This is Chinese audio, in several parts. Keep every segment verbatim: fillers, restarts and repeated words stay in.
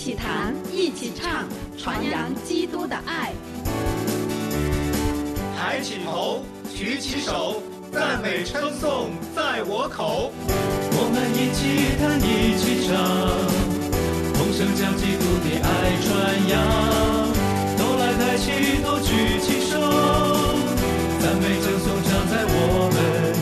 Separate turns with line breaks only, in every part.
起谈，一起唱，传扬基督的爱。
抬起头，举起手，赞美称颂在我口。
我们一起弹，一起唱，同声将基督的爱传扬。都来抬起头，举起手，赞美称颂常在我们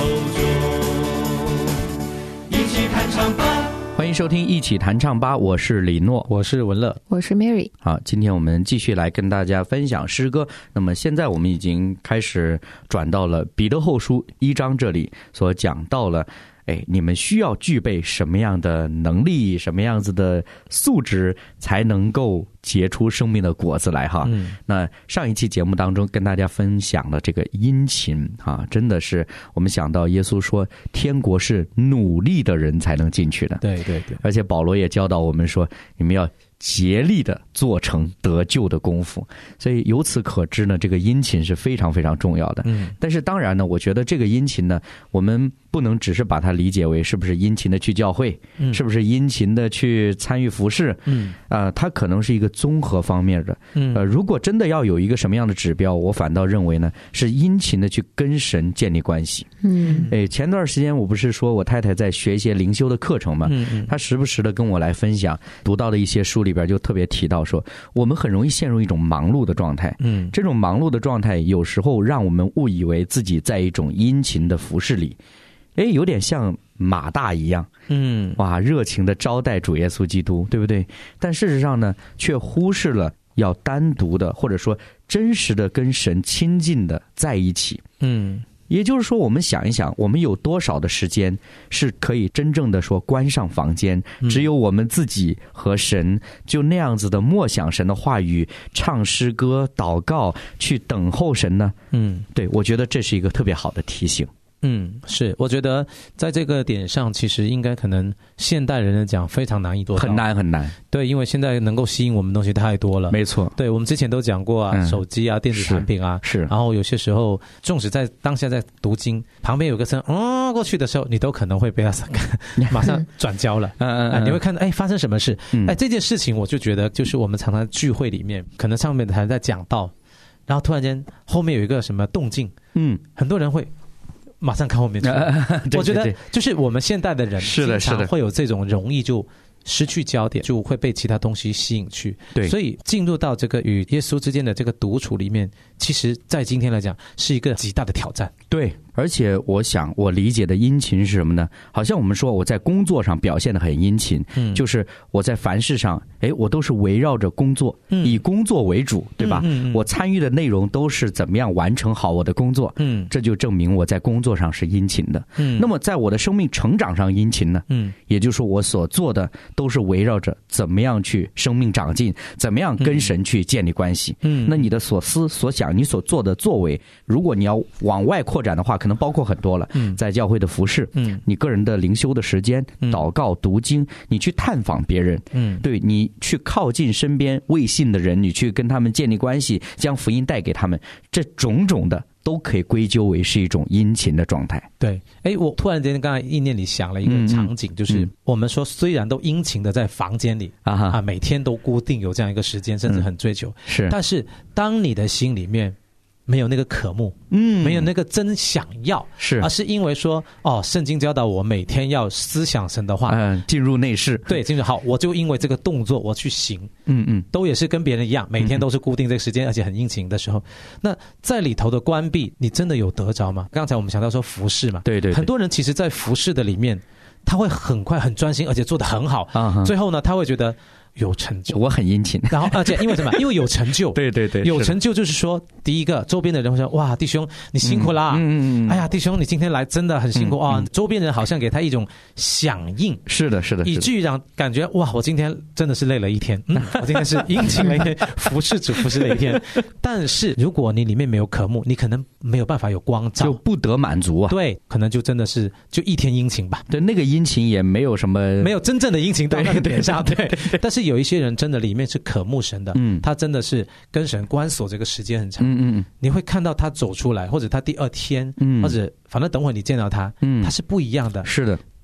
口中。一起弹唱吧。
欢迎收听一起弹唱吧，我是李诺，
我是文乐，
我是 Mary。
好，今天我们继续来跟大家分享诗歌。那么现在我们已经开始转到了彼得后书一章这里，所讲到了哎，你们需要具备什么样的能力，什么样子的素质，才能够结出生命的果子来哈。嗯、那上一期节目当中跟大家分享了这个殷勤哈，真的是我们想到耶稣说，天国是努力的人才能进去的。
对对对，
而且保罗也教导我们说，你们要竭力的做成得救的功夫。所以由此可知呢，这个殷勤是非常非常重要的。嗯，但是当然呢，我觉得这个殷勤呢，我们不能只是把它理解为是不是殷勤的去教会，嗯、是不是殷勤的去参与服事，嗯，呃，它可能是一个综合方面的。嗯，呃，如果真的要有一个什么样的指标，我反倒认为呢，是殷勤的去跟神建立关系。嗯，哎，前段时间我不是说我太太在学一些灵修的课程嘛，嗯嗯，她时不时的跟我来分享读到的一些书里边就特别提到说，我们很容易陷入一种忙碌的状态。嗯，这种忙碌的状态有时候让我们误以为自己在一种殷勤的服事里。哎，有点像马大一样，嗯，哇，热情的招待主耶稣基督，对不对？但事实上呢，却忽视了要单独的，或者说真实的跟神亲近的在一起。嗯，也就是说，我们想一想，我们有多少的时间是可以真正的说关上房间，只有我们自己和神，就那样子的默想神的话语，唱诗歌、祷告，去等候神呢？嗯，对，我觉得这是一个特别好的提醒。
嗯，是，我觉得在这个点上，其实应该可能现代人来讲非常难以做到，
很难很难。
对，因为现在能够吸引我们的东西太多了。
没错，
对，我们之前都讲过啊，嗯、手机啊，电子产品啊，
是。
然后有些时候，纵使在当下在读经，旁边有个声嗯过去的时候，你都可能会被他马上转交了。嗯嗯、啊，你会看到哎发生什么事？嗯、哎，这件事情我就觉得，就是我们常常聚会里面，可能上面的还在讲道，然后突然间后面有一个什么动静，嗯，很多人会马上看后面去。我觉得就是我们现代的人经常会有这种容易就失去焦点，就会被其他东西吸引去。对，所以进入到这个与耶稣之间的这个独处里面，其实在今天来讲是一个极大的挑战。
对，而且我想我理解的殷勤是什么呢？好像我们说我在工作上表现得很殷勤，嗯，就是我在凡事上，哎，我都是围绕着工作，嗯、以工作为主，对吧？嗯嗯嗯、我参与的内容都是怎么样完成好我的工作，嗯，这就证明我在工作上是殷勤的。嗯，那么在我的生命成长上殷勤呢？嗯，也就是说我所做的都是围绕着怎么样去生命长进，怎么样跟神去建立关系。嗯，那你的所思所想，你所做的作为，如果你要往外扩展的话，可能包括很多了。嗯，在教会的服事，嗯，你个人的灵修的时间，嗯、祷告、读经，你去探访别人，嗯，对，你去靠近身边未信的人，你去跟他们建立关系，将福音带给他们，这种种的都可以归咎为是一种殷勤的状态。
对，哎，我突然间刚才意念里想了一个场景，嗯、就是我们说虽然都殷勤的在房间里啊啊，每天都固定有这样一个时间，甚至很追求，嗯、是，但是当你的心里面没有那个渴慕，嗯，没有那个真想要，是，而是因为说，哦，圣经教导我每天要思想神的话，
嗯，进入内室，
对，进入好，我就因为这个动作我去行，嗯嗯，都也是跟别人一样，每天都是固定这个时间，嗯、而且很殷勤的时候，那在里头的关闭，你真的有得着吗？刚才我们想到说服事嘛，对 对, 对，很多人其实在服事的里面，他会很快很专心，而且做得很好，啊、最后呢，他会觉得有成就，
我很殷勤，
然后而且因为什么？因为有成就，
对对对，
有成就就是说，第一个周边的人会说：“哇，弟兄你辛苦啦！”嗯嗯嗯，哎呀，弟兄你今天来真的很辛苦啊、嗯嗯！周边人好像给他一种响应，
是的，是的，
以至于让感觉哇，我今天真的是累了一天，嗯，我今天是殷勤了一天，服侍主服侍了一天。但是如果你里面没有渴慕，你可能没有办法有光照，
就不得满足啊。
对，可能就真的是就一天殷勤吧。
对，那个殷勤也没有什么，
没有真正的殷勤到那个点上。对，对对对，但是有一些人真的里面是渴慕神的，嗯，他真的是跟神关锁这个时间很长，嗯嗯，你会看到他走出来，或者他第二天，嗯，或者反正等会你见到他，嗯，他是不一样的，
是的。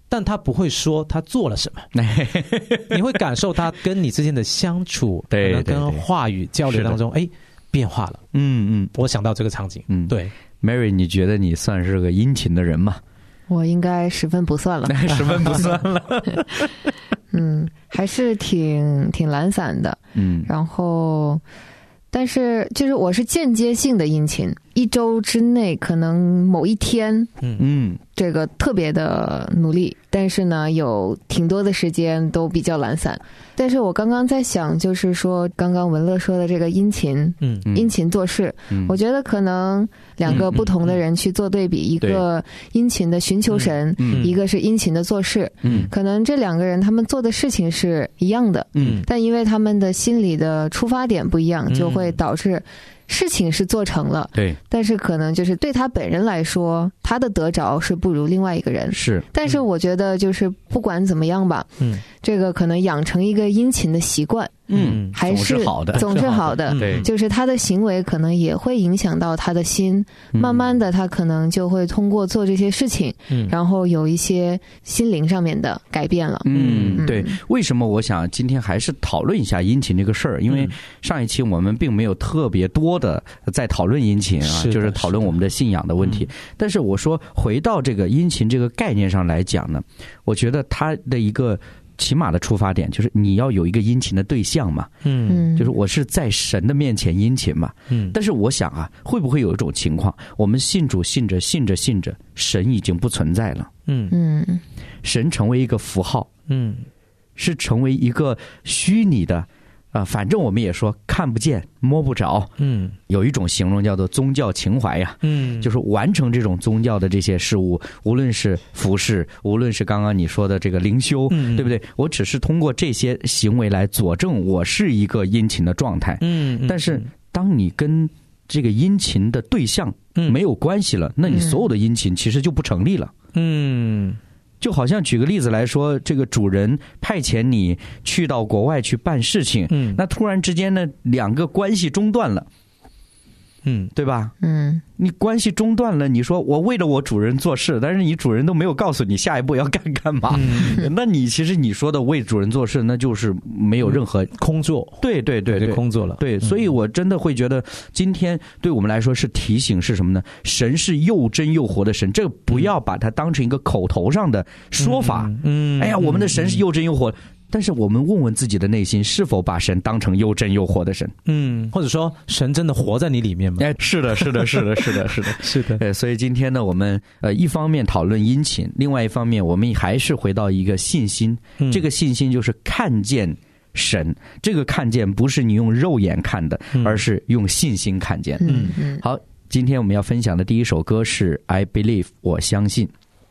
但他不会说他做了什么，你会感受他跟你之间的相处，
对，
可能跟话语交流当中，哎，变化了。嗯嗯，我想到这个场景。嗯，对
，Mary， 你觉得你算是个殷勤的人吗？
我应该十分不算了，
十分不算了。
嗯，还是挺挺懒散的。嗯，然后。但是就是我是间接性的殷勤，一周之内可能某一天，嗯嗯，这个特别的努力，但是呢有挺多的时间都比较懒散。但是我刚刚在想，就是说刚刚文乐说的这个殷勤，嗯，殷勤做事，嗯，我觉得可能两个不同的人去做对比，嗯嗯嗯、一个殷勤的寻求神，嗯，一个是殷勤的做事，嗯，可能这两个人他们做的事情是一样的，嗯，但因为他们的心理的出发点不一样，就会导致事情是做成了，
对，
但是可能就是对他本人来说，他的得着是不如另外一个人，
是。
但是我觉得就是不管怎么样吧，嗯，这个可能养成一个殷勤的习惯，嗯，还是
总是好的，
总是好的，对，就是他的行为可能也会影响到他的心，嗯、慢慢的他可能就会通过做这些事情，嗯，然后有一些心灵上面的改变了，
嗯，嗯对。为什么我想今天还是讨论一下殷勤这个事儿？因为上一期我们并没有特别多的在讨论殷勤啊，就是讨论我们的信仰的问题。嗯、但是我说回到这个殷勤这个概念上来讲呢，我觉得它的一个起码的出发点就是你要有一个殷勤的对象嘛，嗯，就是我是在神的面前殷勤嘛，嗯。但是我想啊，会不会有一种情况，我们信主信着信着信着，神已经不存在了，嗯嗯，神成为一个符号，嗯，是成为一个虚拟的。啊、呃，反正我们也说看不见摸不着，嗯，有一种形容叫做宗教情怀呀，嗯，就是完成这种宗教的这些事物，无论是服事，无论是刚刚你说的这个灵修，嗯，对不对？我只是通过这些行为来佐证我是一个殷勤的状态，嗯，但是当你跟这个殷勤的对象没有关系了，那你所有的殷勤其实就不成立了，嗯。就好像举个例子来说，这个主人派遣你去到国外去办事情，嗯，那突然之间呢，两个关系中断了，嗯，对吧？嗯，你关系中断了，你说我为了我主人做事，但是你主人都没有告诉你下一步要干干嘛，嗯、那你其实你说的为主人做事，那就是没有任何、嗯、
空做，
对对对对，
空做了，
对，所以我真的会觉得今天对我们来说是提醒是什么呢？神是又真又活的神，这个不要把它当成一个口头上的说法，嗯，嗯哎呀，我们的神是又真又活。但是我们问问自己的内心，是否把神当成又真又活的神？
嗯，或者说神真的活在你里面吗？
哎，是的，是的，是的，是的，是的，
是的。
呃，所以今天呢，我们呃一方面讨论殷勤，另外一方面我们还是回到一个信心。嗯、这个信心就是看见神，这个看见不是你用肉眼看的，嗯、而是用信心看见。嗯嗯。好，今天我们要分享的第一首歌是《I Believe》，我相信。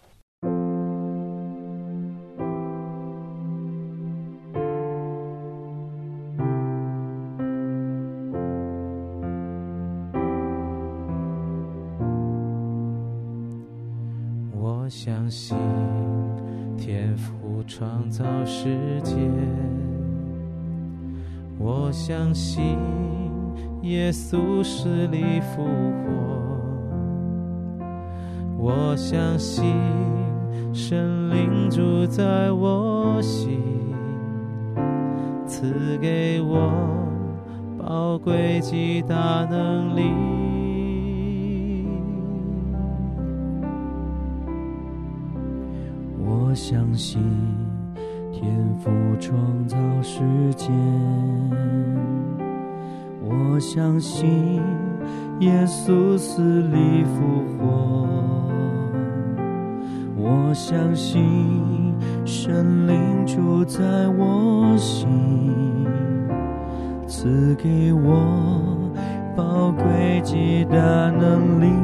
我相信天父创造世界，我相信耶稣死里复活，我相信神灵住在我心，赐给我宝贵极大能力。
我相信天父创造世界，我相信耶稣死里复活，我相信神灵住在我心，赐给我宝贵极大能力。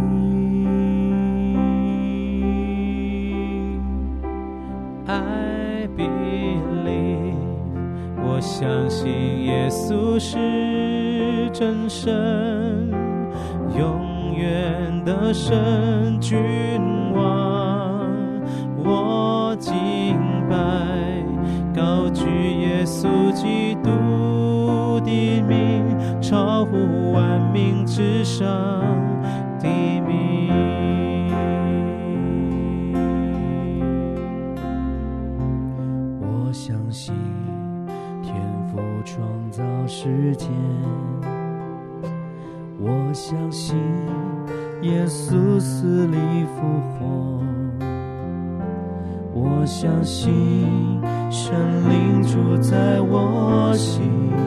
I believe， 我相信耶稣是真神，永远的神君王。我敬拜，高举耶稣基督的名，超乎万民之上的名。
造世界，我相信耶稣死里复活，我相信神灵住在我心，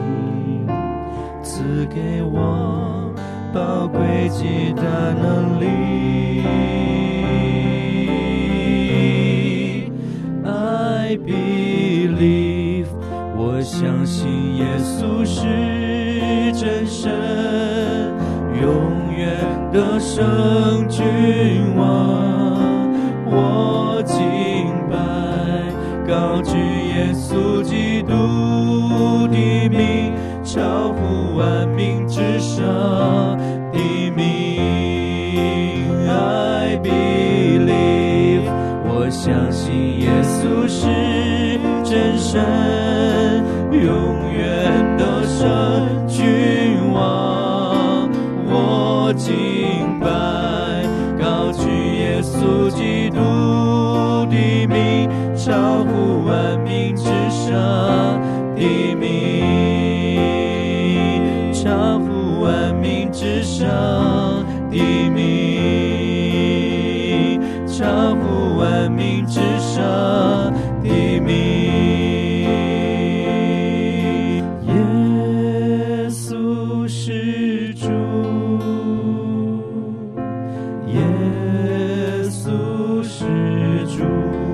赐给我宝贵极大能力。I believe， 我相信耶稣是真神，永远的圣君王。我敬拜高举耶稣基督的名，超乎万民之上的名。I believe， 我相信耶稣是真神，永远的圣君王。我敬拜高举耶稣基督的名，超乎万民之上的名，超乎万民之上的名，超乎万民之上的名。耶稣是主，耶稣是主，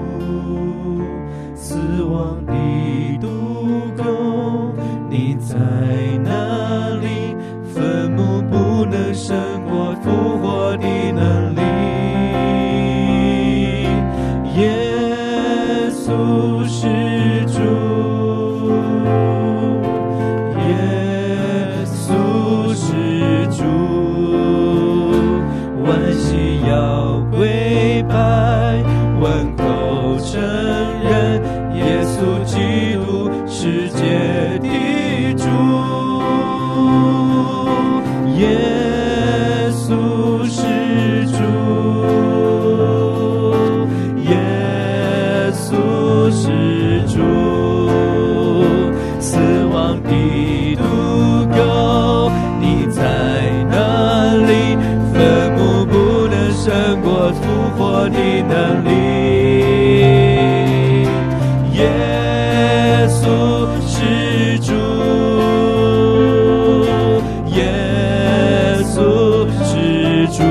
死亡的毒钩你在哪里？坟墓不能胜过复活的能力。耶稣是主，耶稣是主，万膝要跪拜，万口承认耶稣基督世界的主。耶稣是主，耶稣是主，死亡的毒钩你在哪里？坟墓不能胜过复活的能力。耶稣是主，耶稣是主，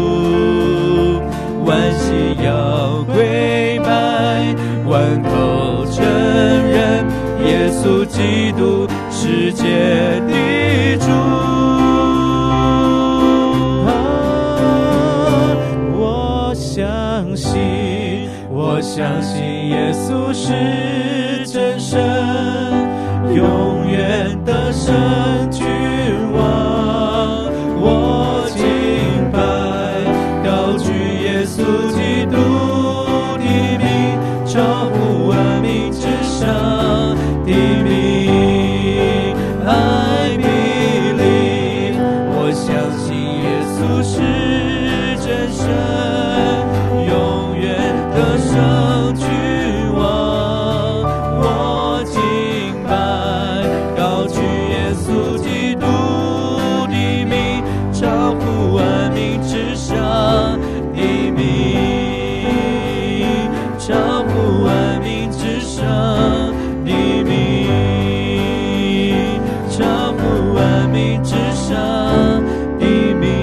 万膝要跪拜，万口承认耶稣基督世界的主。我相信，我相信耶稣是真神，永远的圣君王。我敬拜高举耶稣基督的名，超乎万民之上的名。I believe， 我相信耶稣是真神，永远的圣君王。我敬拜高举耶稣基督的名，超乎万民之上的名，超乎万民之上的名，超乎万民之上的名。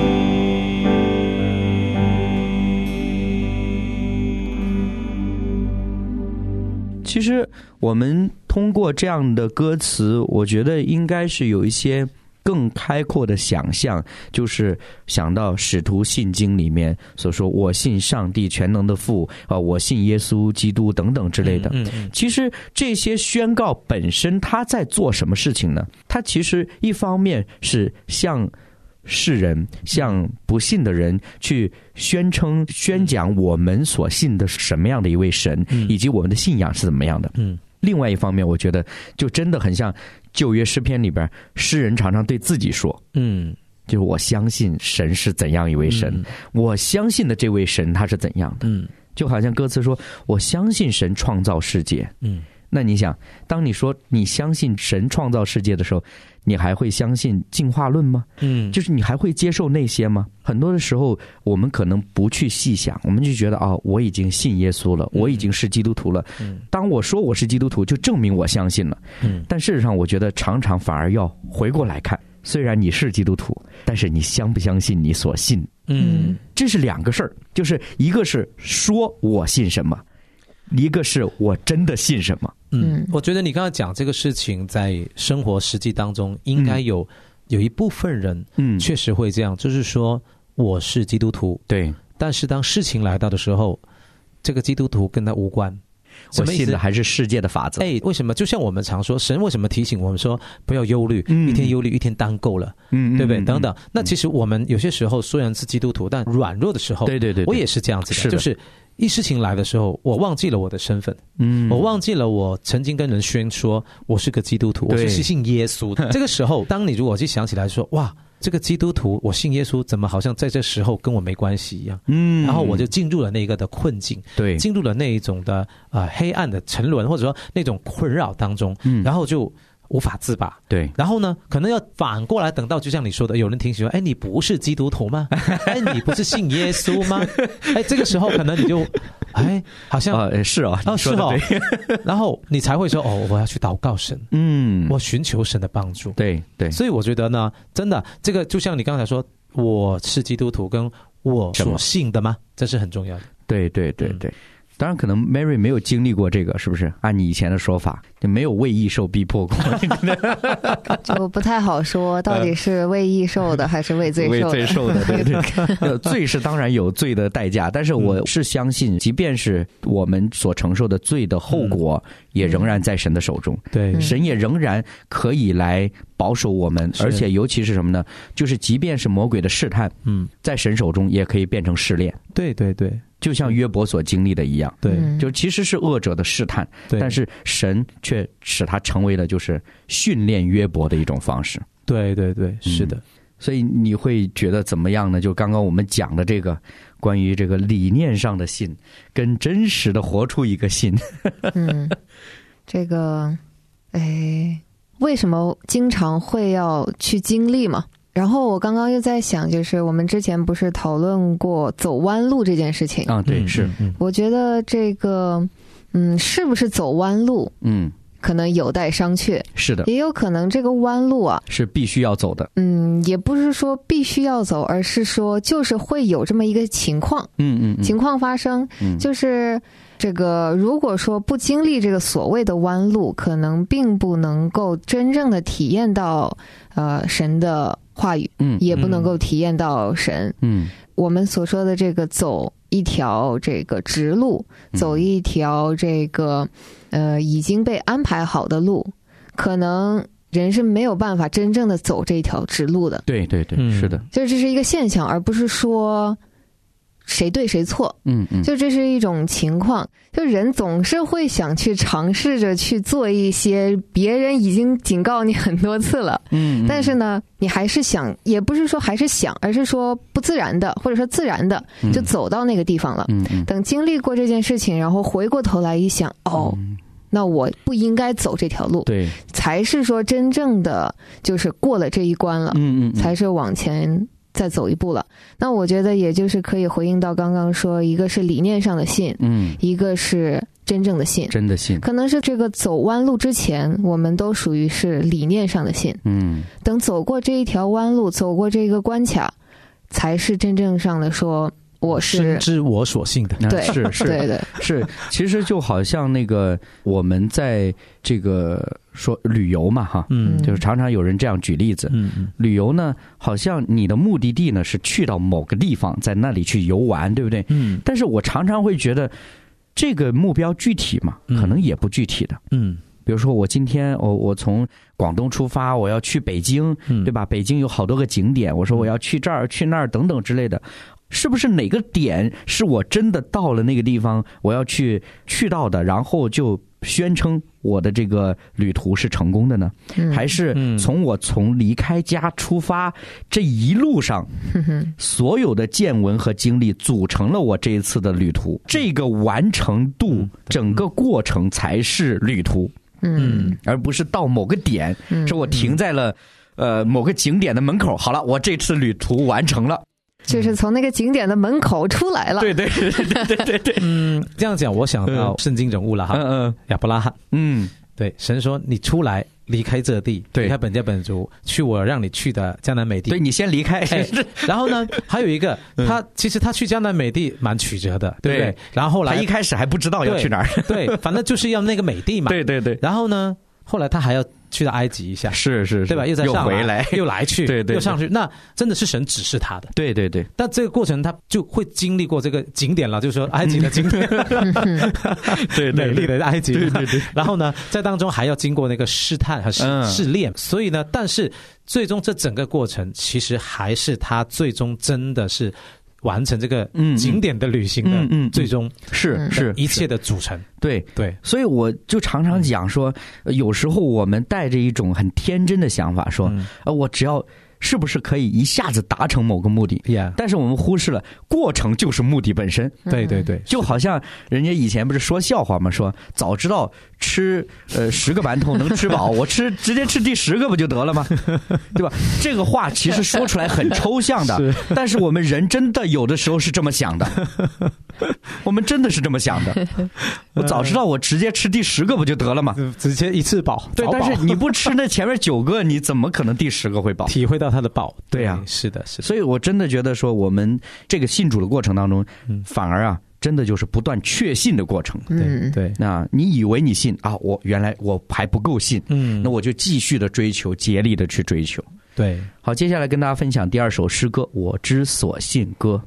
其实我们通过这样的歌词，我觉得应该是有一些更开阔的想象，就是想到使徒信经里面所说我信上帝全能的父啊，我信耶稣基督等等之类的。嗯嗯、其实这些宣告本身他在做什么事情呢？他其实一方面是向世人，向不信的人去宣称宣讲我们所信的是什么样的一位神，嗯、以及我们的信仰是怎么样的。嗯，另外一方面我觉得就真的很像旧约诗篇里边诗人常常对自己说，嗯，就是我相信神是怎样一位神，嗯、我相信的这位神他是怎样的。嗯，就好像歌词说我相信神创造世界，嗯， 那你想，当你说你相信神创造世界的时候，你还会相信进化论吗？嗯，就是你还会接受那些吗？很多的时候我们可能不去细想，我们就觉得哦，我已经信耶稣了，我已经是基督徒了。嗯，当我说我是基督徒，就证明我相信了。嗯，但事实上我觉得常常反而要回过来看，虽然你是基督徒，但是你相不相信你所信？嗯，这是两个事儿，就是一个是说我信什么，一个是我真的信什么。
嗯，我觉得你刚才讲这个事情在生活实际当中应该有、嗯、有一部分人嗯确实会这样，就是说我是基督徒，对，但是当事情来到的时候，这个基督徒跟他无关，
我信的还是世界的法则。
哎，为什么？就像我们常说，神为什么提醒我们说不要忧虑、嗯、一天忧虑一天当够了，嗯，对不对？等等。那其实我们有些时候虽然是基督徒，但软弱的时候，对对 对, 对，我也是这样子的，是的，就是一事情来的时候，我忘记了我的身份，嗯，我忘记了我曾经跟人宣说我是个基督徒，我是信耶稣的。这个时候，当你如果去想起来说，哇，这个基督徒，我信耶稣，怎么好像在这时候跟我没关系一样？嗯，然后我就进入了那个的困境，对，进入了那一种的呃黑暗的沉沦，或者说那种困扰当中，嗯，然后就无法自拔，对，然后呢，可能要反过来等到，就像你说的，有人提醒说，哎，你不是基督徒吗？哎，你不是信耶稣吗？哎，这个时候可能你就，哎，好像、
呃、是哦，
哦是哦，然后你才会说，哦，我要去祷告神，嗯，我寻求神的帮助，对对，所以我觉得呢，真的，这个就像你刚才说，我是基督徒，跟我所信的吗？这是很重要的，
对对对对。嗯，当然可能 Mary 没有经历过这个，是不是？按你以前的说法，就没有为义受逼迫过。
就不太好说到底是为义受的还是为罪受的。为罪受的，
对对。罪是当然有罪的代价，但是我是相信，即便是我们所承受的罪的后果，也仍然在神的手中。对，神也仍然可以来保守我们，而且尤其是什么呢？就是即便是魔鬼的试探，嗯，在神手中也可以变成试炼。
对对对。
就像约伯所经历的一样，对，就其实是恶者的试探，但是神却使他成为了就是训练约伯的一种方式。
对对对，是的。嗯，
所以你会觉得怎么样呢？就刚刚我们讲的这个关于这个理念上的信，跟真实的活出一个信。
嗯，这个，哎，为什么经常会要去经历嘛？然后我刚刚又在想，就是我们之前不是讨论过走弯路这件事情
啊？对，是。
我觉得这个，嗯，是不是走弯路？嗯，可能有待商榷。
是的，
也有可能这个弯路啊
是必须要走的。
嗯，也不是说必须要走，而是说就是会有这么一个情况。嗯嗯，情况发生，嗯，就是这个如果说不经历这个所谓的弯路，可能并不能够真正的体验到呃神的话语，嗯，也不能够体验到神，嗯，我们所说的这个走一条这个直路，走一条这个呃已经被安排好的路，可能人是没有办法真正的走这条直路的。
对对对，是的，
就这是一个现象，而不是说谁对谁错，嗯嗯，就这是一种情况，就人总是会想去尝试着去做一些别人已经警告你很多次了，嗯，但是呢，你还是想，也不是说还是想，而是说不自然的，或者说自然的就走到那个地方了。嗯嗯，等经历过这件事情，然后回过头来一想，哦，那我不应该走这条路，对，才是说真正的就是过了这一关了，嗯嗯，才是往前再走一步了。那我觉得也就是可以回应到刚刚说，一个是理念上的信，嗯，一个是真正的信，
真的信，
可能是这个走弯路之前，我们都属于是理念上的信，嗯，等走过这一条弯路，走过这个关卡，才是真正上的说我是
深知我所信的。
对，
是是，
对对
是，其实就好像那个我们在这个说旅游嘛，哈，嗯，就是常常有人这样举例子，嗯，旅游呢，好像你的目的地呢是去到某个地方，在那里去游玩，对不对？嗯，但是我常常会觉得这个目标具体嘛，可能也不具体的，嗯。比如说我今天我我从广东出发，我要去北京，对吧？北京有好多个景点，我说我要去这儿去那儿等等之类的，是不是哪个点是我真的到了那个地方我要去去到的，然后就宣称我的这个旅途是成功的呢？嗯、还是从我从离开家出发这一路上，嗯、所有的见闻和经历组成了我这一次的旅途？这个完成度，嗯、整个过程才是旅途，嗯，而不是到某个点，嗯、说我停在了呃某个景点的门口，好了，我这次旅途完成了。
就是从那个景点的门口出来了。
对对对对对对对。
嗯，这样讲，我想到圣经人物了哈。嗯嗯。亚伯拉罕。嗯，对，神说你出来，离开这地，离开本家本族，去我让你去的迦南美地。
对，你先离开。哎、
然后呢，还有一个，他其实他去迦南美地蛮曲折的，对不对？然后后来
他一开始还不知道要去哪儿。
对，反正就是要那个美地嘛。
对对对。
然后呢，后来他还要去到埃及一下，
是是是，
对吧？又再上
来，又回来，
又来去，
对 对, 对，
又上去，那真的是神指示他的，
对对对。
但这个过程他就会经历过这个景点了，就是说埃及的景点，
嗯、对, 对, 对，
美丽的埃及，
对对对。
然后呢，在当中还要经过那个试探和试、嗯、试炼，所以呢，但是最终这整个过程其实还是他最终真的是完成这个景点的旅行的，嗯嗯，最终
是是
一切的组成。
对
对，
所以我就常常讲说，有时候我们带着一种很天真的想法说，嗯、呃，我只要是不是可以一下子达成某个目的？
Yeah.
但是我们忽视了过程就是目的本身。
对对对，
就好像人家以前不是说笑话吗？说早知道吃呃十个馒头能吃饱，我吃直接吃第十个不就得了吗？对吧？这个话其实说出来很抽象的，是但是我们人真的有的时候是这么想的。我们真的是这么想的。我早知道我直接吃第十个不就得了吗？
直接一次饱。
对，但是你不吃那前面九个，你怎么可能第十个会饱？
体会到它的饱。
对呀、啊，
是的，是的。
所以我真的觉得说，我们这个信主的过程当中，嗯、反而啊，真的就是不断确信的过程。
对对。
那你以为你信啊，我原来我还不够信，嗯，那我就继续的追求，竭力的去追求。
对，
好，接下来跟大家分享第二首诗歌《我之所信歌》。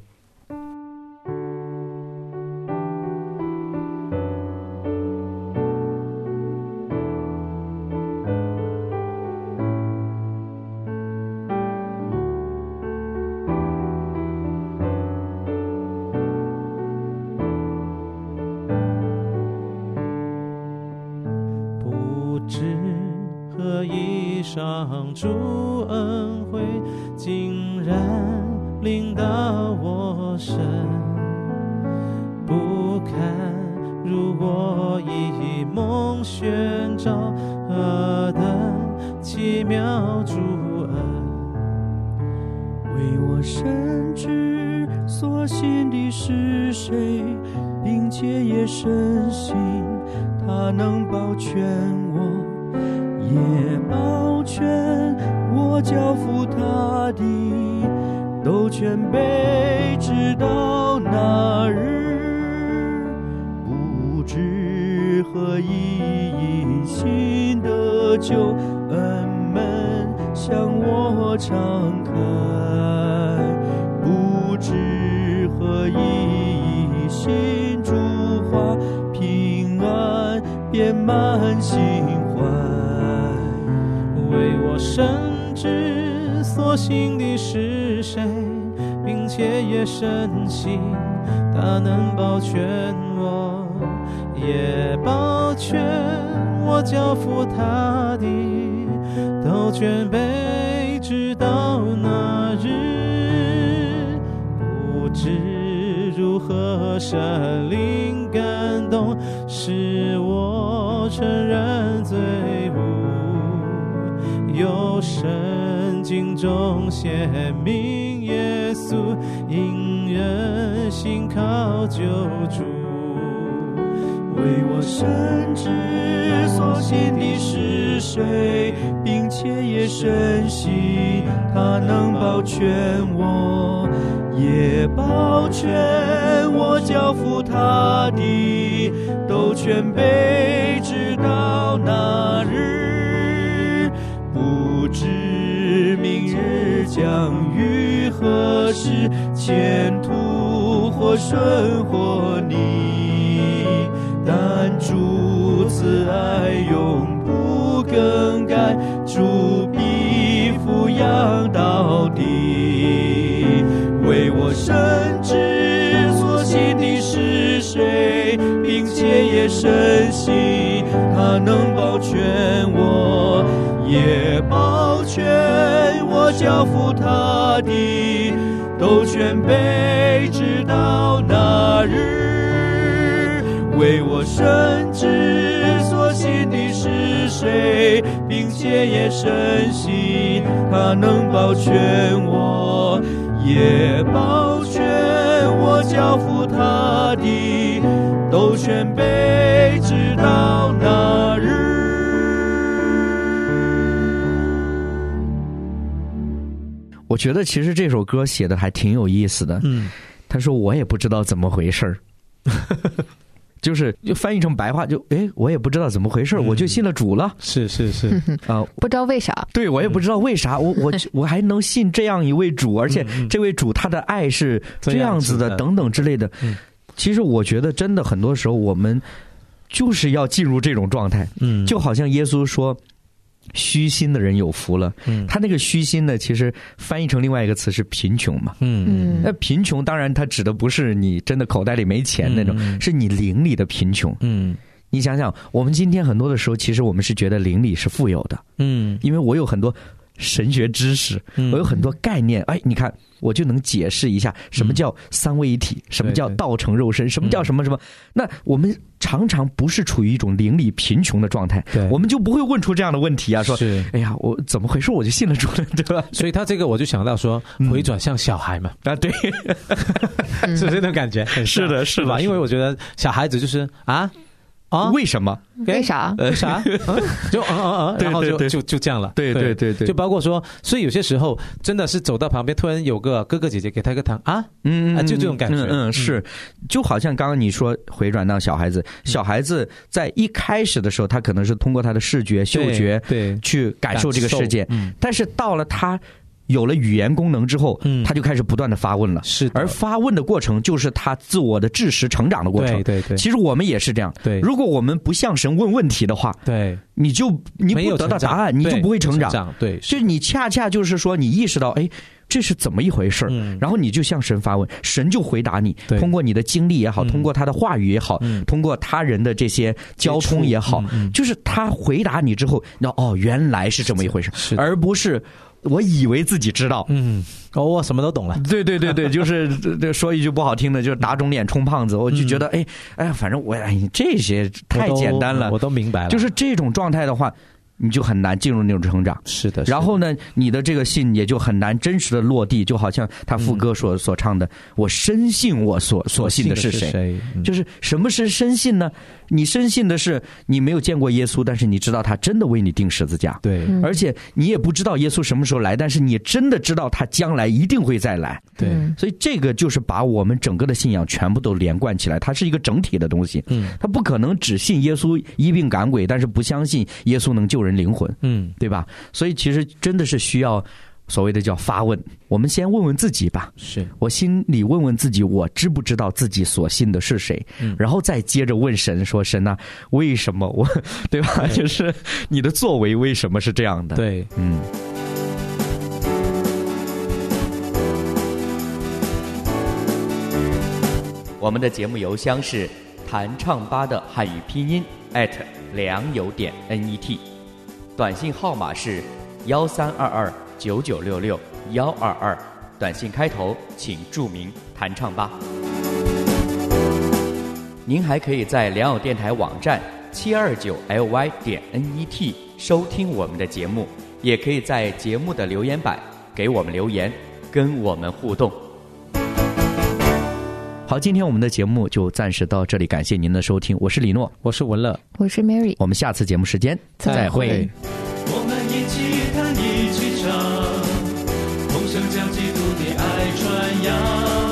上主恩惠竟然临到我身，不堪如果以梦宣召，何等奇妙主恩，
为我深知所信的是谁，并且也深信他能保全我，也保全我交付他的，都全备直到那日，不知何以因信得救，恩门向我敞开，不知何以信主话，平安遍满心怀，
为我深知所信的是谁，并且也深信他能保全我，也保全我交付他的，都全备直到那日，不知如何神灵感动，使我承认罪污，有圣经中显明耶稣因人信靠救主，
为我深知所信的是谁，并且也深信他能保全我，也保全我交付他的，都全备直到那日，不知明日将于何时，前途或顺或逆，但主慈爱永不更改，主必抚养到底，为我深知所信的是谁，并且也深信全我，也保全我交付他的，都全备直到那日。为我深知所信的是谁，并且也深信他能保全我，也保全我交付他的，都全备直到那日。
我觉得其实这首歌写的还挺有意思的。嗯，他说我也不知道怎么回事儿。就是就翻译成白话，就哎，我也不知道怎么回事、嗯，我就信了主了。
是是是
啊、呃，不知道为啥。
对，我也不知道为啥，我我我还能信这样一位主，而且这位主他的爱是这样子的，等等之类的。嗯，其实我觉得真的很多时候我们就是要进入这种状态。嗯，就好像耶稣说。虚心的人有福了，嗯，他那个虚心呢，其实翻译成另外一个词是贫穷嘛，嗯，那贫穷当然他指的不是你真的口袋里没钱那种，嗯、是你灵里的贫穷，嗯，你想想，我们今天很多的时候，其实我们是觉得灵里是富有的，嗯，因为我有很多神学知识，我有很多概念，哎，你看我就能解释一下什么叫三位一体，嗯、什么叫道成肉身，什么叫什么什么，那我们。常常不是处于一种灵里贫穷的状态，我们就不会问出这样的问题啊！说，哎呀，我怎么回事？我就信了主了，对吧？
所以他这个我就想到说，回转向小孩嘛，
啊，对，
是不是那种感觉？
是的，是吧？
因为我觉得小孩子就是啊。啊，
为什么？
为啥？
为啥？就嗯嗯嗯，然后就就就这样了。
对对对对，
就包括说，所以有些时候真的是走到旁边，突然有个哥哥姐姐给他一个糖啊，嗯啊，就这种感觉。
嗯，是，就好像刚刚你说回转到小孩子，小孩子在一开始的时候，他可能是通过他的视觉、嗅觉对去感受这个世界，但是到了他。有了语言功能之后，嗯，他就开始不断的发问了。是，而发问的过程就是他自我的知识成长的过程。
对对对，
其实我们也是这样。对，如果我们不向神问问题的话，
对，
你就你不得到答案，你就不会成长。
对，
所以你恰恰就是说，你意识到，哎，这是怎么一回事？嗯，然后你就向神发问，神就回答你。通过你的经历也好，通过他的话语也好，嗯、通过他人的这些交通也好，嗯、就是他回答你之后，你知道哦，原来是这么一回事，而不是。我以为自己知道，
嗯，哦，我什么都懂了。
对对对对，就是说一句不好听的，就是打肿脸充胖子。我就觉得，哎哎，反正我哎这些太简单了，
我都，我都明白了。
就是这种状态的话。你就很难进入那种成长，
是的。
然后呢，你的这个信也就很难真实的落地，就好像他副歌所、嗯、所唱的：“我深信我所所信的是谁。谁嗯”就是什么是深信呢？你深信的是你没有见过耶稣，但是你知道他真的为你钉十字架，
对。
而且你也不知道耶稣什么时候来，但是你真的知道他将来一定会再来，
对。
所以这个就是把我们整个的信仰全部都连贯起来，它是一个整体的东西。嗯，他不可能只信耶稣医病赶鬼，但是不相信耶稣能救人灵魂。嗯，对吧？所以其实真的是需要所谓的叫发问。我们先问问自己吧，
是
我心里问问自己，我知不知道自己所信的是谁？嗯，然后再接着问神说：“神啊，为什么我，对吧？对，就是你的作为为什么是这样的？”
对，嗯。
我们的节目邮箱是弹唱吧的汉语拼音 at 良友点 net。短信号码是幺三二二九九六六幺二二，短信开头请注明弹唱吧。您还可以在良友电台网站七二九 L Y 点 N E T 收听我们的节目，也可以在节目的留言板给我们留言，跟我们互动。
好，今天我们的节目就暂时到这里，感谢您的收听，我是李诺，
我是文乐，
我是 Mary，
我们下次节目时间再会。
我们一起弹一起唱，同声将基督的爱传扬。